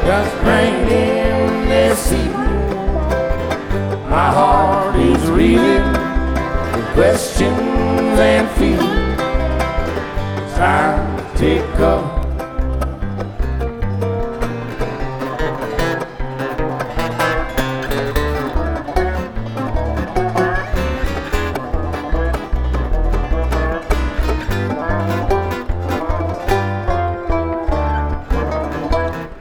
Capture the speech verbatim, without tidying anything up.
just raining this evening. My heart is reeling with questions and feelings. It's time to take up